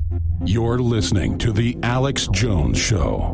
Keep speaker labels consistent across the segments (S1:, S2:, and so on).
S1: You're listening to The Alex Jones Show.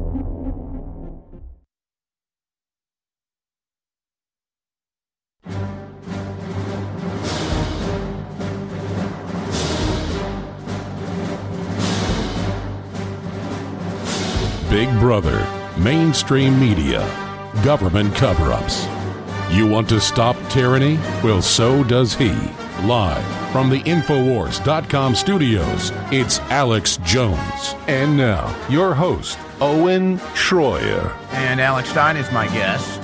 S1: Big Brother, mainstream media, government cover-ups. You want to stop tyranny? Well, so does he. Live from the Infowars.com studios, it's Alex Jones. And now, your host, Owen Schroyer.
S2: And Alex Stein is my guest.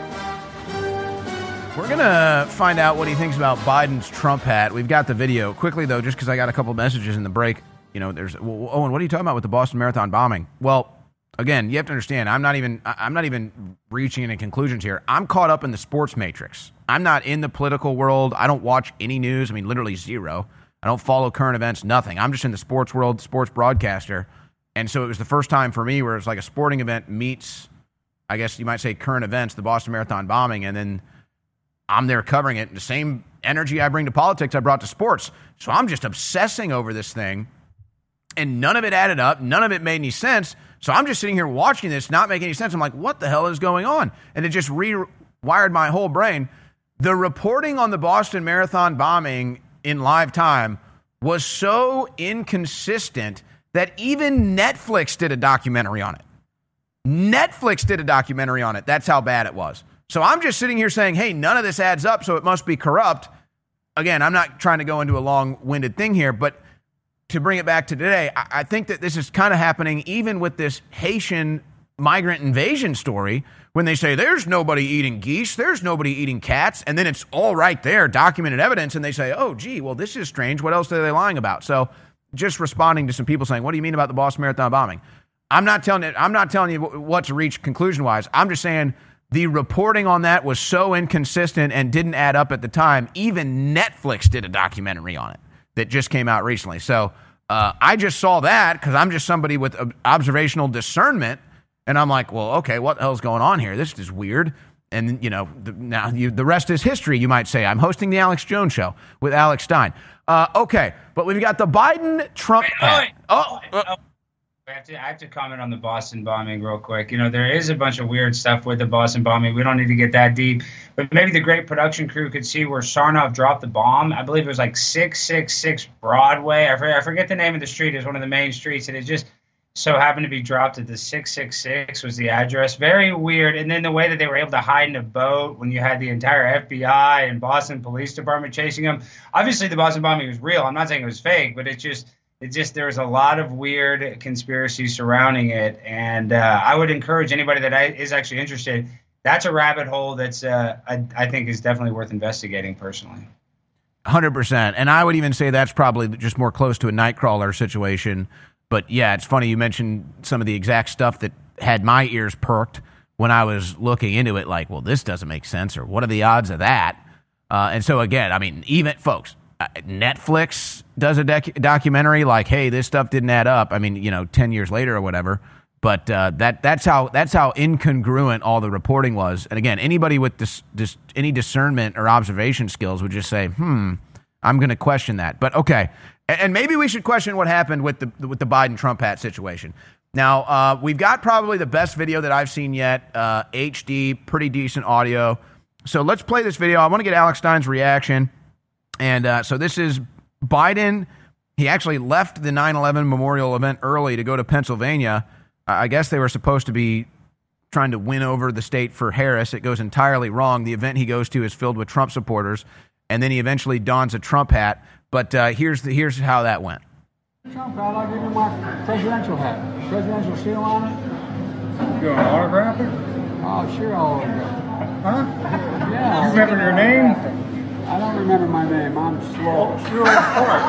S2: We're going to find out what he thinks about Biden's Trump hat. We've got the video. Quickly, though, just because I got a couple messages in the break, Owen, what are you talking about with the Boston Marathon bombing? Well, again, you have to understand, I'm not even reaching any conclusions here. I'm caught up in the sports matrix. I'm not in the political world. I don't watch any news. I mean, literally zero. I don't follow current events, nothing. I'm just in the sports world, sports broadcaster. And so it was the first time for me where it's like a sporting event meets, I guess you might say, current events, the Boston Marathon bombing, and then I'm there covering it. The same energy I bring to politics, I brought to sports. So I'm just obsessing over this thing, and none of it added up. None of it made any sense. So I'm just sitting here watching this, not making any sense. I'm like, what the hell is going on? And it just rewired my whole brain. The reporting on the Boston Marathon bombing in live time was so inconsistent that even Netflix did a documentary on it. Netflix did a documentary on it. That's how bad it was. So I'm just sitting here saying, hey, none of this adds up, so it must be corrupt. Again, I'm not trying to go into a long-winded thing here, but to bring it back to today, I think that this is kind of happening even with this Haitian migrant invasion story when they say there's nobody eating geese, there's nobody eating cats, and then it's all right there, documented evidence, and they say, oh, gee, well, this is strange. What else are they lying about? So just responding to some people saying, what do you mean about the Boston Marathon bombing? I'm not telling you what to reach conclusion-wise. I'm just saying the reporting on that was so inconsistent and didn't add up at the time. Even Netflix did a documentary on it that just came out recently. So I just saw that because I'm just somebody with observational discernment, and I'm like, well, okay, what the hell's going on here? This is weird. And, the rest is history, you might say. I'm hosting the Alex Jones Show with Alex Stein. Okay, but we've got the Biden-Trump...
S3: I have to comment on the Boston bombing real quick. There is a bunch of weird stuff with the Boston bombing. We don't need to get that deep. But maybe the great production crew could see where Sarnoff dropped the bomb. I believe it was like 666 Broadway. I forget the name of the street. It's one of the main streets. And it just so happened to be dropped at the 666 was the address. Very weird. And then the way that they were able to hide in a boat when you had the entire FBI and Boston Police Department chasing them. Obviously, the Boston bombing was real. I'm not saying it was fake, but it just there's a lot of weird conspiracies surrounding it, and I would encourage anybody that is actually interested. That's a rabbit hole that's I think is definitely worth investigating personally.
S2: 100%, and I would even say that's probably just more close to a Nightcrawler situation. But yeah, it's funny you mentioned some of the exact stuff that had my ears perked when I was looking into it. Like, well, this doesn't make sense, or what are the odds of that? And so again, I mean, even folks. Netflix does a documentary like, hey, this stuff didn't add up. I mean, 10 years later or whatever. But that's how incongruent all the reporting was. And again, anybody with any discernment or observation skills would just say, I'm going to question that. But okay, and maybe we should question what happened with the Biden-Trump hat situation. Now, we've got probably the best video that I've seen yet, HD, pretty decent audio. So let's play this video. I want to get Alex Stein's reaction. And so this is Biden. He actually left the 9/11 memorial event early to go to Pennsylvania. I guess they were supposed to be trying to win over the state for Harris. It goes entirely wrong. The event he goes to is filled with Trump supporters, and then he eventually dons a Trump hat. But here's how that went.
S4: Trump hat, I'll give you my presidential hat. Presidential seal on it.
S5: You want to autograph it?
S4: Oh, sure, I'll autograph it.
S5: Huh?
S4: Yeah.
S5: You remember your name?
S4: I don't remember my name. I'm slow.
S5: You're old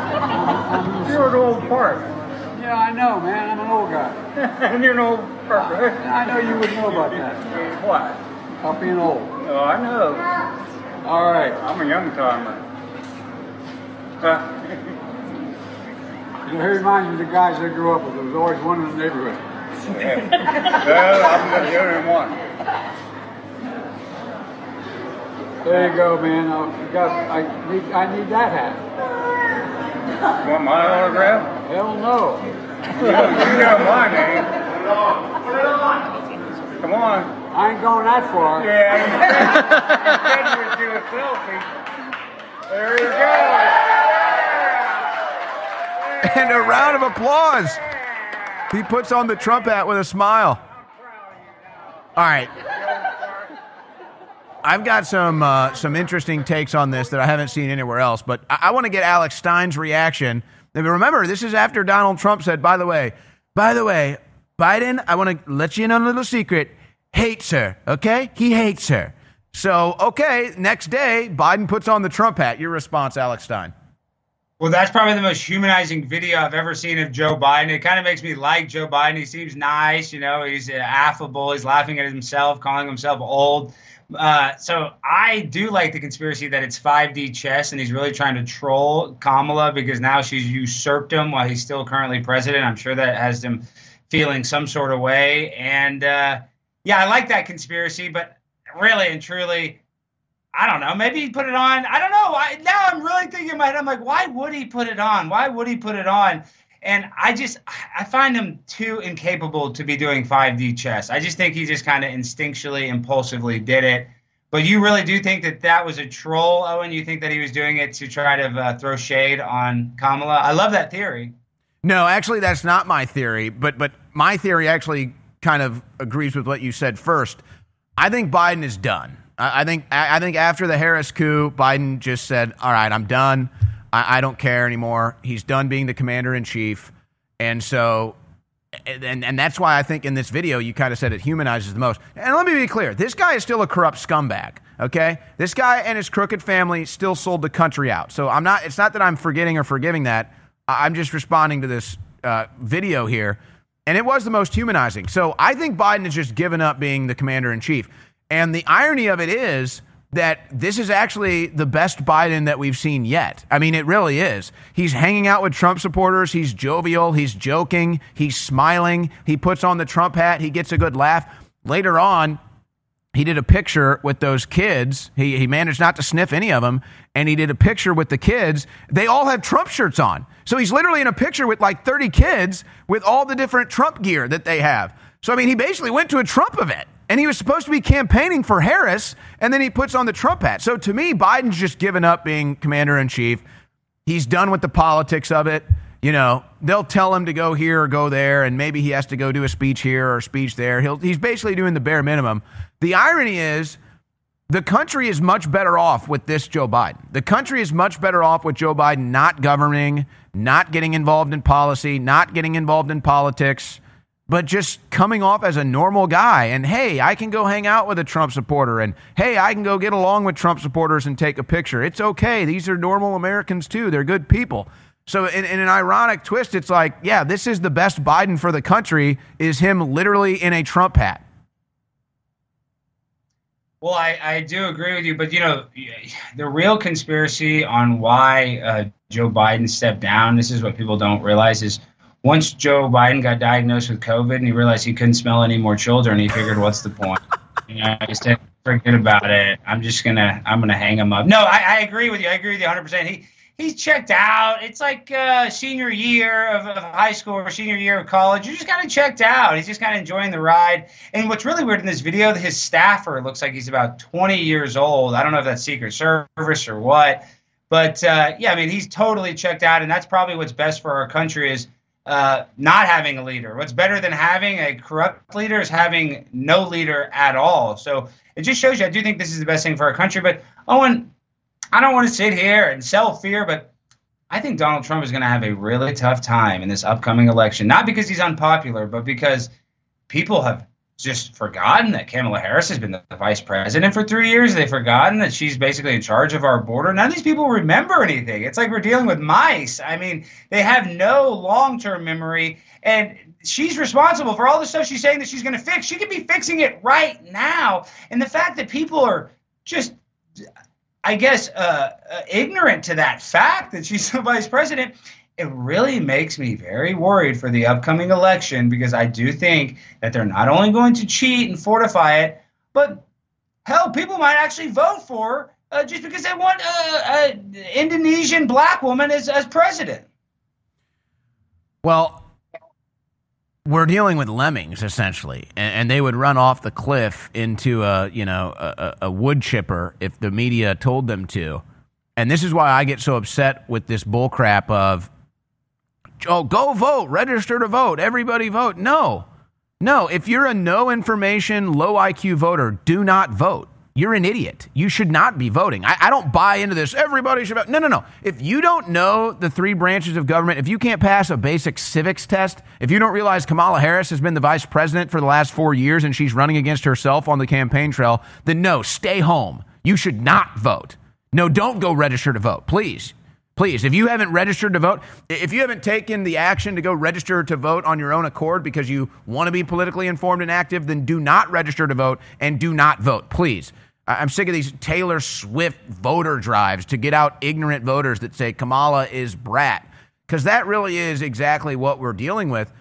S5: part. You're an old part.
S4: Yeah, I know, man. I'm an old guy.
S5: And you're an old part, right?
S4: I know you would know about that.
S5: What?
S4: About being old.
S5: Oh, I know.
S4: All right.
S5: I'm a young timer.
S4: He reminds me of the guys I grew up with. There was always one in the neighborhood.
S5: Yeah. Well, I'm the only one.
S4: There you go, man. I need that hat.
S5: Want my autograph?
S4: Hell no.
S5: You know my name. Come on.
S4: I ain't going that far.
S5: Yeah, you said you would do a selfie. There you go.
S2: And a round of applause. He puts on the Trump hat with a smile. All right. I've got some interesting takes on this that I haven't seen anywhere else, but I want to get Alex Stein's reaction. Remember, this is after Donald Trump said, by the way, Biden, I want to let you in on a little secret, hates her, okay? He hates her. So, okay, next day, Biden puts on the Trump hat. Your response, Alex Stein.
S3: Well, that's probably the most humanizing video I've ever seen of Joe Biden. It kind of makes me like Joe Biden. He seems nice, he's affable. He's laughing at himself, calling himself old. So I do like the conspiracy that it's 5D chess and he's really trying to troll Kamala because now she's usurped him while he's still currently president. I'm sure that has him feeling some sort of way. And yeah, I like that conspiracy, but really and truly, I don't know. Maybe he put it on. I don't know. Now I'm really thinking in my head, I'm like, why would he put it on? Why would he put it on? And I find him too incapable to be doing 5D chess. I just think he just kind of instinctually, impulsively did it. But you really do think that that was a troll, Owen? You think that he was doing it to try to throw shade on Kamala? I love that theory. No,
S2: actually, that's not my theory. But my theory actually kind of agrees with what you said first. I think Biden is done. I think after the Harris coup, Biden just said, all right, I'm done. I don't care anymore. He's done being the commander in chief. And so, and that's why I think in this video, you kind of said it humanizes the most. And let me be clear. This guy is still a corrupt scumbag. Okay. This guy and his crooked family still sold the country out. So it's not that I'm forgetting or forgiving that. I'm just responding to this video here. And it was the most humanizing. So I think Biden has just given up being the commander in chief. And the irony of it is that this is actually the best Biden that we've seen yet. I mean, it really is. He's hanging out with Trump supporters. He's jovial. He's joking. He's smiling. He puts on the Trump hat. He gets a good laugh. Later on, he did a picture with those kids. He managed not to sniff any of them. And he did a picture with the kids. They all have Trump shirts on. So he's literally in a picture with like 30 kids with all the different Trump gear that they have. So, I mean, he basically went to a Trump event. And he was supposed to be campaigning for Harris, and then he puts on the Trump hat. So to me, Biden's just given up being commander-in-chief. He's done with the politics of it. They'll tell him to go here or go there, and maybe he has to go do a speech here or a speech there. He's basically doing the bare minimum. The irony is the country is much better off with this Joe Biden. The country is much better off with Joe Biden not governing, not getting involved in policy, not getting involved in politics, but just coming off as a normal guy. And, hey, I can go hang out with a Trump supporter. And, hey, I can go get along with Trump supporters and take a picture. It's okay. These are normal Americans, too. They're good people. So in an ironic twist, it's like, yeah, this is the best Biden for the country, is him literally in a Trump hat.
S3: Well, I do agree with you. But, the real conspiracy on why Joe Biden stepped down, this is what people don't realize, is once Joe Biden got diagnosed with COVID and he realized he couldn't smell any more children, he figured, what's the point? He said, forget about it. I'm going to hang him up. No, I agree with you. I agree with you 100%. He's checked out. It's like senior year of high school or senior year of college. You're just kind of checked out. He's just kind of enjoying the ride. And what's really weird in this video, his staffer looks like he's about 20 years old. I don't know if that's Secret Service or what. But, yeah, I mean, he's totally checked out. And that's probably what's best for our country is not having a leader. What's better than having a corrupt leader is having no leader at all. So it just shows you, I do think this is the best thing for our country. But, Owen, I don't want to sit here and sell fear, but I think Donald Trump is going to have a really tough time in this upcoming election. Not because he's unpopular, but because people have just forgotten that Kamala Harris has been the vice president for 3 years. They've forgotten that she's basically in charge of our border. None of these people remember anything. It's like we're dealing with mice. I mean, they have no long-term memory, and she's responsible for all the stuff she's saying that she's going to fix. She could be fixing it right now. And the fact that people are just, I guess, ignorant to that fact that she's the vice president, it really makes me very worried for the upcoming election, because I do think that they're not only going to cheat and fortify it, but hell, people might actually vote for her just because they want an Indonesian black woman as president.
S2: Well, we're dealing with lemmings essentially, and they would run off the cliff into a wood chipper if the media told them to. And this is why I get so upset with this bullcrap of, oh, go vote, register to vote, everybody vote. No, if you're a no information, low IQ voter, do not vote. You're an idiot. You should not be voting. I don't buy into this. Everybody should vote. No. If you don't know the three branches of government, if you can't pass a basic civics test, if you don't realize Kamala Harris has been the vice president for the last 4 years and she's running against herself on the campaign trail, then no, stay home. You should not vote. No, don't go register to vote. Please. If you haven't registered to vote, if you haven't taken the action to go register to vote on your own accord because you want to be politically informed and active, then do not register to vote and do not vote, please. I'm sick of these Taylor Swift voter drives to get out ignorant voters that say Kamala is brat, because that really is exactly what we're dealing with.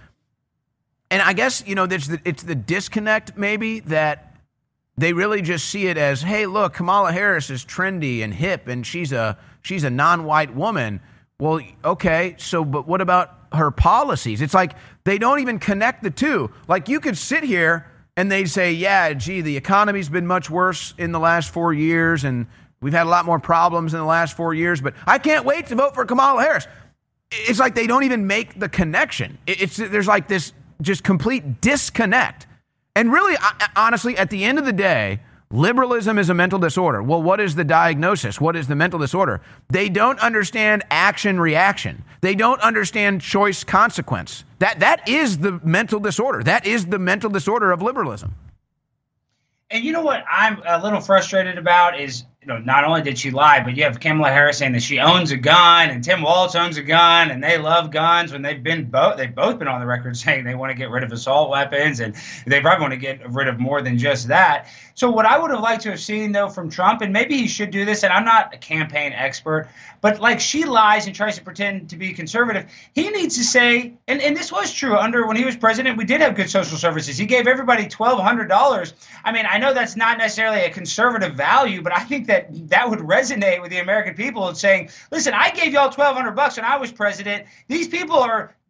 S2: And I guess, it's the disconnect maybe that they really just see it as, hey, look, Kamala Harris is trendy and hip and she's a non-white woman. Well, okay, but what about her policies? It's like they don't even connect the two. Like you could sit here and they say, yeah, gee, the economy's been much worse in the last 4 years and we've had a lot more problems in the last 4 years, but I can't wait to vote for Kamala Harris. It's like they don't even make the connection. There's like this just complete disconnect. And really, honestly, at the end of the day, liberalism is a mental disorder. Well, what is the diagnosis? What is the mental disorder? They don't understand action-reaction. They don't understand choice-consequence. That is the mental disorder. That is the mental disorder of liberalism.
S3: And you know what I'm a little frustrated about is, not only did she lie, but you have Kamala Harris saying that she owns a gun and Tim Walz owns a gun and they love guns when they've both been on the record saying they want to get rid of assault weapons and they probably want to get rid of more than just that. So what I would have liked to have seen, though, from Trump, and maybe he should do this, and I'm not a campaign expert, but like she lies and tries to pretend to be conservative. He needs to say, and this was true when he was president, we did have good social services. He gave everybody $1,200. I mean, I know that's not necessarily a conservative value, but I think that would resonate with the American people and saying, listen, I gave y'all $1,200 when I was president. These people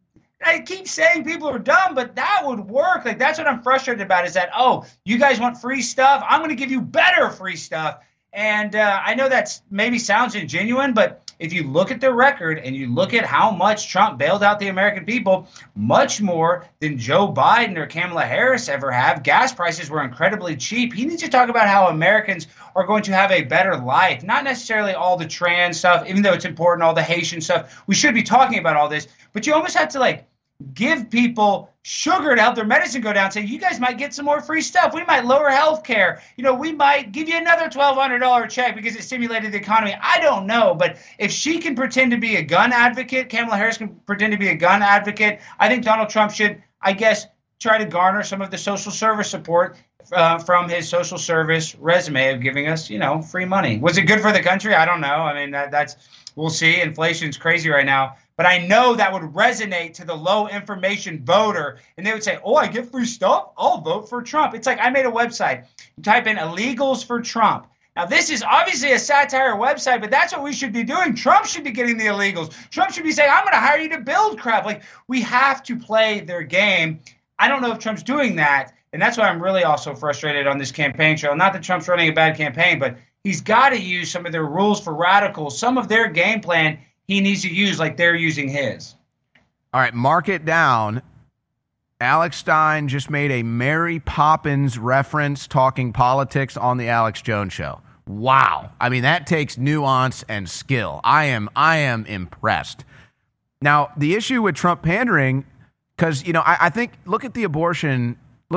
S3: I keep saying people are dumb, but that would work. Like, that's what I'm frustrated about is that, oh, you guys want free stuff? I'm going to give you better free stuff. And I know that maybe sounds ingenuine, but if you look at the record and you look at how much Trump bailed out the American people, much more than Joe Biden or Kamala Harris ever have. Gas prices were incredibly cheap. He needs to talk about how Americans are going to have a better life, not necessarily all the trans stuff, even though it's important, all the Haitian stuff. We should be talking about all this, but you almost have to give people sugar to help their medicine go down. Say, you guys might get some more free stuff. We might lower health care. We might give you another $1,200 check because it stimulated the economy. I don't know. But if she can pretend to be a gun advocate, Kamala Harris can pretend to be a gun advocate, I think Donald Trump should, I guess, try to garner some of the social service support from his social service resume of giving us, free money. Was it good for the country? I don't know. I mean, that's we'll see. Inflation's crazy right now. But I know that would resonate to the low information voter. And they would say, oh, I get free stuff? I'll vote for Trump. It's like I made a website. You type in illegals for Trump. Now, this is obviously a satire website, but that's what we should be doing. Trump should be getting the illegals. Trump should be saying, I'm going to hire you to build crap. Like, we have to play their game. I don't know if Trump's doing that. And that's why I'm really also frustrated on this campaign trail. Not that Trump's running a bad campaign, but he's got to use some of their rules for radicals, some of their game plan he needs to use like they're using his.
S2: All right, mark it down. Alex Stein just made a Mary Poppins reference talking politics on the Alex Jones Show. Wow. I mean, that takes nuance and skill. I am impressed. Now, the issue with Trump pandering, because, I think look at the abortion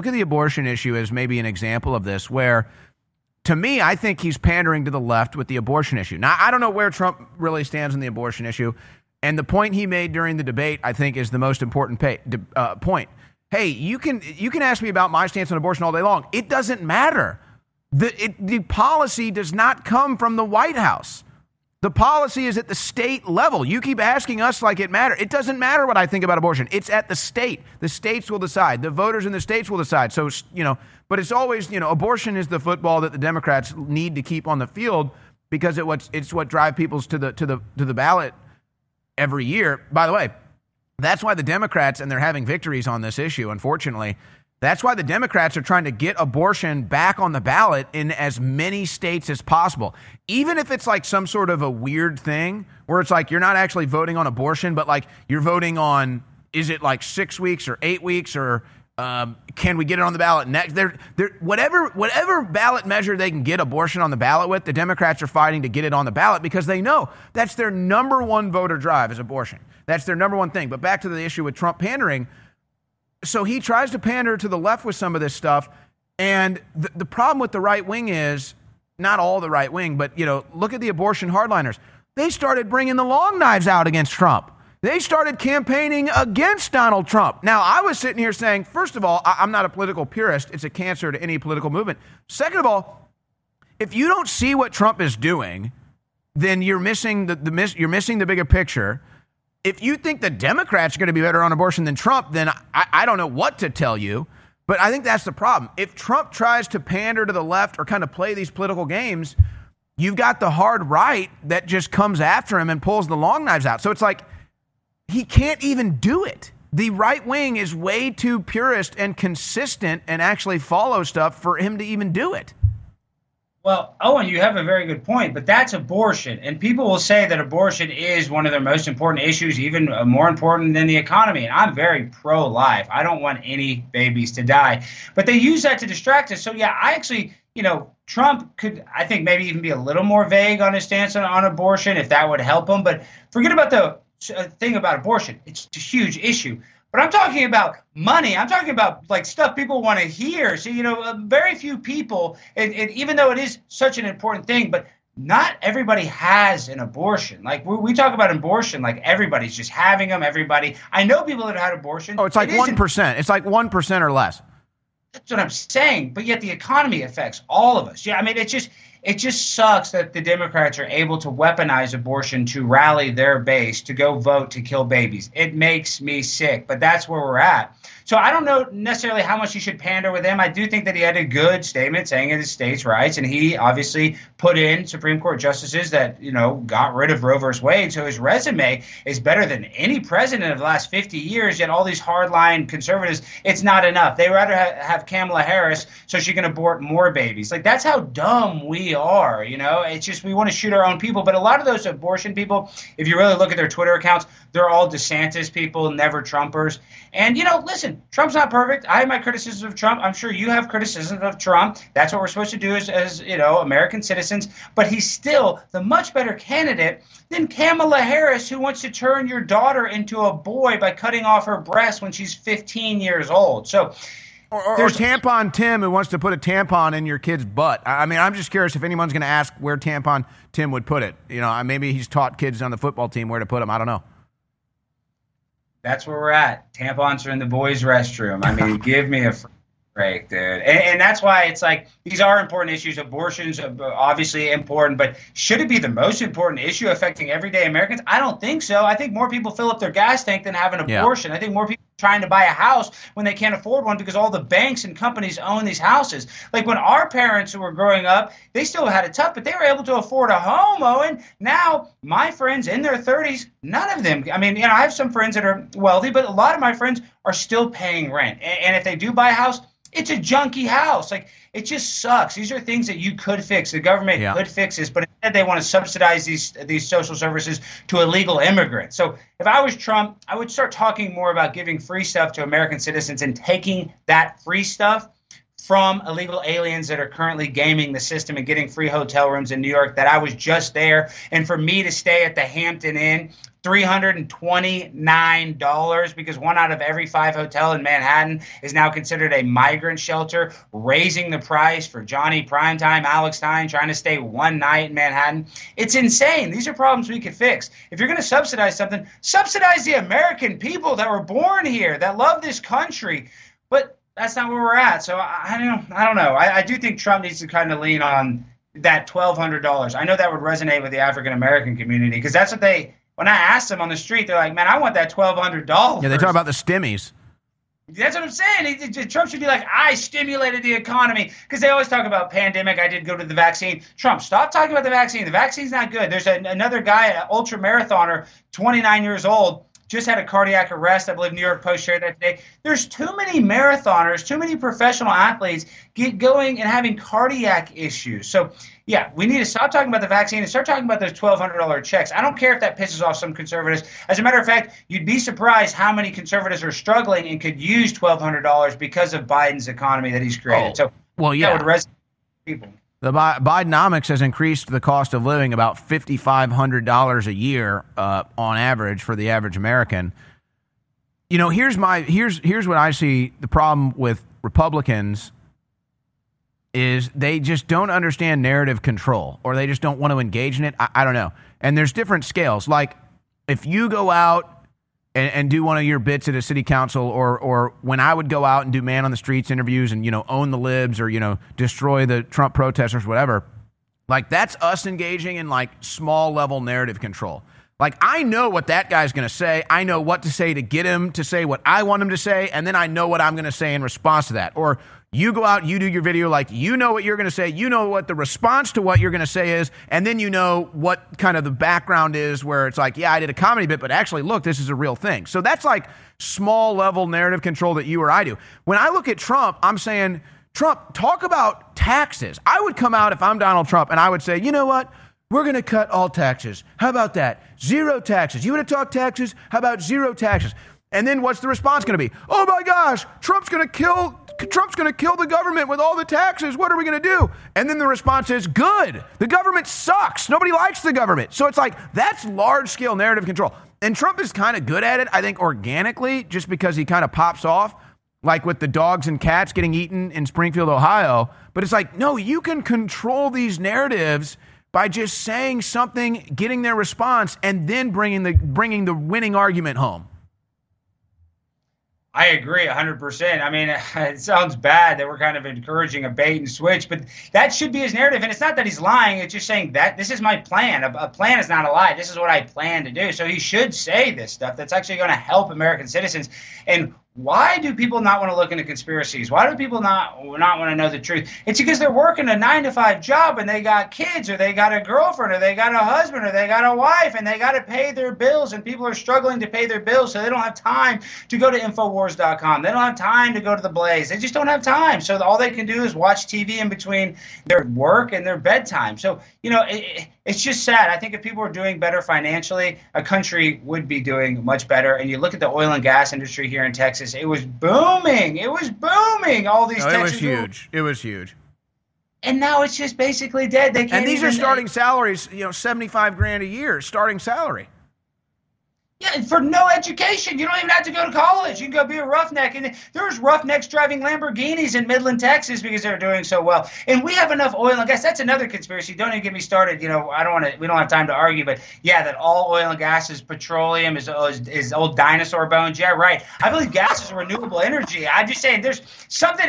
S2: issue as maybe an example of this, where to me, I think he's pandering to the left with the abortion issue. Now, I don't know where Trump really stands on the abortion issue. And the point he made during the debate, I think, is the most important point. Hey, you can ask me about my stance on abortion all day long. It doesn't matter. The policy does not come from the White House. The policy is at the state level. You keep asking us like it matters. It doesn't matter what I think about abortion. It's at the state. The states will decide. The voters in the states will decide. So, but it's always, abortion is the football that the Democrats need to keep on the field because it's what drives people to the ballot every year. By the way, That's why the Democrats, and they're having victories on this issue, unfortunately, that's why the Democrats are trying to get abortion back on the ballot in as many states as possible. Even if it's like some sort of a weird thing where it's like you're not actually voting on abortion, but like you're voting on, is it like 6 weeks or 8 weeks or can we get it on the ballot next? Whatever ballot measure they can get abortion on the ballot with, the Democrats are fighting to get it on the ballot because they know that's their number one voter drive is abortion. That's their number one thing. But back to the issue with Trump pandering. So he tries to pander to the left with some of this stuff. And the problem with the right wing is, not all the right wing, but, look at the abortion hardliners. They started bringing the long knives out against Trump. They started campaigning against Donald Trump. Now, I was sitting here saying, first of all, I'm not a political purist. It's a cancer to any political movement. Second of all, if you don't see what Trump is doing, then you're missing you're missing the bigger picture. If you think the Democrats are going to be better on abortion than Trump, then I don't know what to tell you. But I think that's the problem. If Trump tries to pander to the left or kind of play these political games, you've got the hard right that just comes after him and pulls the long knives out. So it's like he can't even do it. The right wing is way too purist and consistent and actually follow stuff for him to even do it.
S3: Well, Owen, you have a very good point, but that's abortion. And people will say that abortion is one of their most important issues, even more important than the economy. And I'm very pro-life. I don't want any babies to die. But they use that to distract us. So, yeah, I actually, Trump could, I think, maybe even be a little more vague on his stance on abortion, if that would help him. But forget about the thing about abortion. It's a huge issue. But I'm talking about money. I'm talking about like stuff people want to hear. So, very few people, and even though it is such an important thing, but not everybody has an abortion. Like we talk about abortion, like everybody's just having them. Everybody. I know people that have had abortion.
S2: Oh, it's like 1%. It's like 1% or less.
S3: That's what I'm saying. But yet the economy affects all of us. Yeah, I mean, it just sucks that the Democrats are able to weaponize abortion to rally their base to go vote to kill babies. It makes me sick, but that's where we're at. So I don't know necessarily how much you should pander with him. I do think that he had a good statement saying it is states' rights, and he obviously put in Supreme Court justices that, got rid of Roe v. Wade. So his resume is better than any president of the last 50 years, yet all these hardline conservatives, it's not enough. They rather have Kamala Harris so she can abort more babies. Like, that's how dumb we are, It's just we want to shoot our own people. But a lot of those abortion people, if you really look at their Twitter accounts, they're all DeSantis people, never Trumpers. And, listen, Trump's not perfect. I have my criticisms of Trump. I'm sure you have criticisms of Trump. That's what we're supposed to do as American citizens. But he's still the much better candidate than Kamala Harris, who wants to turn your daughter into a boy by cutting off her breast when she's 15 years old. So,
S2: or Tampon Tim, who wants to put a tampon in your kid's butt. I mean, I'm just curious if anyone's going to ask where Tampon Tim would put it. Maybe he's taught kids on the football team where to put them. I don't know.
S3: That's where we're at. Tampons are in the boys' restroom. I mean, give me a break, dude. And that's why it's like these are important issues. Abortion's obviously important, but should it be the most important issue affecting everyday Americans? I don't think so. I think more people fill up their gas tank than have an abortion. Yeah. I think more people are trying to buy a house when they can't afford one because all the banks and companies own these houses. Like when our parents were growing up, they still had it tough, but they were able to afford a home, Owen. Now, my friends in their 30s, none of them. I mean, I have some friends that are wealthy, but a lot of my friends are still paying rent. And if they do buy a house, it's a junky house. Like, it just sucks. These are things that you could fix. The government could fix this, but instead they want to subsidize these social services to illegal immigrants. So if I was Trump, I would start talking more about giving free stuff to American citizens and taking that free stuff from illegal aliens that are currently gaming the system and getting free hotel rooms in New York that I was just there. And for me to stay at the Hampton Inn, $329, because 1 out of every 5 hotel in Manhattan is now considered a migrant shelter, raising the price for Johnny Primetime, Alex Stein, trying to stay one night in Manhattan. It's insane. These are problems we could fix. If you're going to subsidize something, subsidize the American people that were born here, that love this country. But that's not where we're at. So I don't know. I do think Trump needs to kind of lean on that $1,200. I know that would resonate with the African-American community because that's what when I asked them on the street, they're like, man, I want that $1,200.
S2: Yeah, they talk about the stimmies.
S3: That's what I'm saying. Trump should be like, I stimulated the economy, because they always talk about pandemic. I did go to the vaccine. Trump, stop talking about the vaccine. The vaccine's not good. There's another guy, an ultra marathoner, 29 years old, just had a cardiac arrest. I believe New York Post shared that today. There's too many marathoners, too many professional athletes get going and having cardiac issues. So, yeah, we need to stop talking about the vaccine and start talking about those $1,200 checks. I don't care if that pisses off some conservatives. As a matter of fact, you'd be surprised how many conservatives are struggling and could use $1,200 because of Biden's economy that he's created. So,
S2: well, yeah,
S3: that would resonate with people.
S2: The Bidenomics has increased the cost of living about $5,500 a year on average for the average American. You know, here's what I see the problem with Republicans is they just don't understand narrative control, or they just don't want to engage in it. I don't know. And there's different scales. Like if you go out and do one of your bits at a city council, or when I would go out and do man on the streets interviews and, own the libs or, destroy the Trump protesters, whatever, like that's us engaging in like small level narrative control. Like I know what that guy's going to say. I know what to say to get him to say what I want him to say. And then I know what I'm going to say in response to that. Or you go out, you do your video, like you know what you're going to say, you know what the response to what you're going to say is, and then you know what kind of the background is where it's like, yeah, I did a comedy bit, but actually, look, this is a real thing. So that's like small level narrative control that you or I do. When I look at Trump, I'm saying, Trump, talk about taxes. I would come out if I'm Donald Trump and I would say, you know what? We're going to cut all taxes. How about that? Zero taxes. You want to talk taxes? How about zero taxes? And then what's the response going to be? Oh my gosh, Trump's going to kill the government with all the taxes. What are we going to do? And then the response is, good. The government sucks. Nobody likes the government. So it's like, that's large-scale narrative control. And Trump is kind of good at it, I think, organically, just because he kind of pops off, like with the dogs and cats getting eaten in Springfield, Ohio. But it's like, no, you can control these narratives by just saying something, getting their response, and then bringing the winning argument home.
S3: I agree 100%. I mean, it sounds bad that we're kind of encouraging a bait and switch, but that should be his narrative. And it's not that he's lying. It's just saying that this is my plan. A plan is not a lie. This is what I plan to do. So he should say this stuff that's actually going to help American citizens. And why do people not want to look into conspiracies? Why do people not want to know the truth? It's because they're working a 9-to-5 job and they got kids, or they got a girlfriend, or they got a husband, or they got a wife, and they got to pay their bills, and people are struggling to pay their bills, so they don't have time to go to Infowars.com. They don't have time to go to the Blaze. They just don't have time. So all they can do is watch TV in between their work and their bedtime. So, it's just sad. I think if people were doing better financially, a country would be doing much better. And you look at the oil and gas industry here in Texas, it was booming. It was booming. All these Texas.
S2: It was huge.
S3: And now it's just basically dead. They can't.
S2: And these are starting salaries, $75,000 a year, starting salary.
S3: Yeah, for no education. You don't even have to go to college. You can go be a roughneck. And there's roughnecks driving Lamborghinis in Midland, Texas because they're doing so well. And we have enough oil and gas. That's another conspiracy. Don't even get me started. We don't have time to argue. But yeah, that all oil and gas is petroleum, is old dinosaur bones. Yeah, right. I believe gas is a renewable energy. I'm just saying there's something.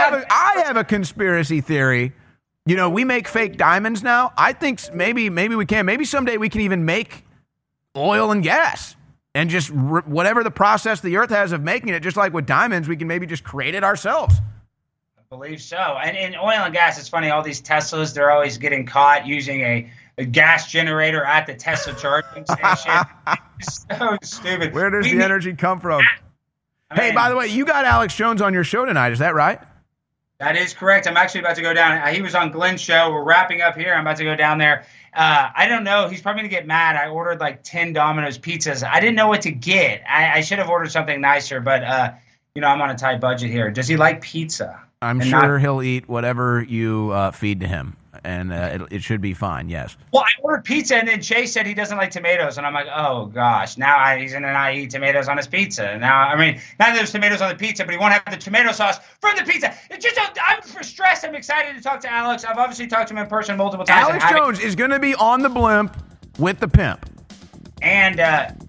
S2: I have a conspiracy theory. We make fake diamonds now. I think maybe we can. Maybe someday we can even make oil and gas. And just whatever the process the earth has of making it, just like with diamonds, we can maybe just create it ourselves.
S3: I believe so. And in oil and gas, it's funny, all these Teslas, they're always getting caught using a gas generator at the Tesla charging station. It's so stupid.
S2: Where does the energy come from? Hey, by the way, you got Alex Jones on your show tonight. Is that right?
S3: That is correct. I'm actually about to go down. He was on Glenn's show. We're wrapping up here. I'm about to go down there. I don't know. He's probably going to get mad. I ordered like 10 Domino's pizzas. I didn't know what to get. I should have ordered something nicer, but, I'm on a tight budget here. Does he like pizza?
S2: I'm sure he'll eat whatever you feed to him, and it should be fine, yes.
S3: Well, I ordered pizza, and then Chase said he doesn't like tomatoes, and I'm like, oh, gosh. Now he's going to not eat tomatoes on his pizza. Now that there's tomatoes on the pizza, but he won't have the tomato sauce from the pizza. I'm stressed. I'm excited to talk to Alex. I've obviously talked to him in person multiple times.
S2: Alex Jones is going to be on the blimp with the pimp.
S3: And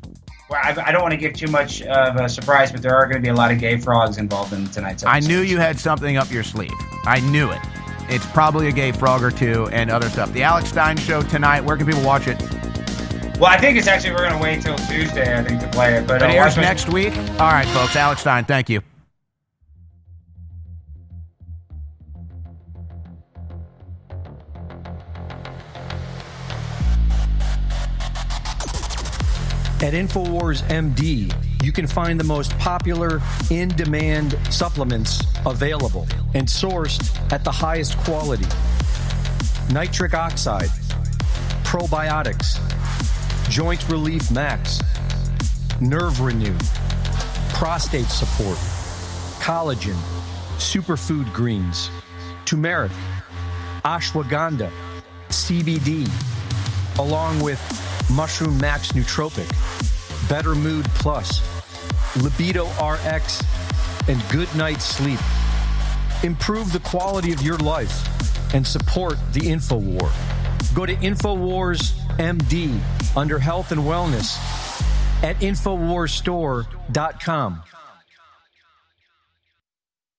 S3: I don't want to give too much of a surprise, but there are going to be a lot of gay frogs involved in tonight's episode.
S2: I knew you had something up your sleeve. I knew it. It's probably a gay frog or two and other stuff. The Alex Stein Show tonight. Where can people watch it?
S3: Well, I think it's actually, we're going to wait until Tuesday, I think, to play it. But
S2: it airs next week? All right, folks. Alex Stein, thank you.
S6: At InfoWars MD, you can find the most popular in-demand supplements available and sourced at the highest quality. Nitric oxide, probiotics, joint relief max, nerve renew, prostate support, collagen, superfood greens, turmeric, ashwagandha, CBD, along with Mushroom Max Nootropic, Better Mood Plus, Libido RX, and Good Night Sleep. Improve the quality of your life and support the InfoWar. Go to InfoWars MD under Health and Wellness at InfoWarsStore.com.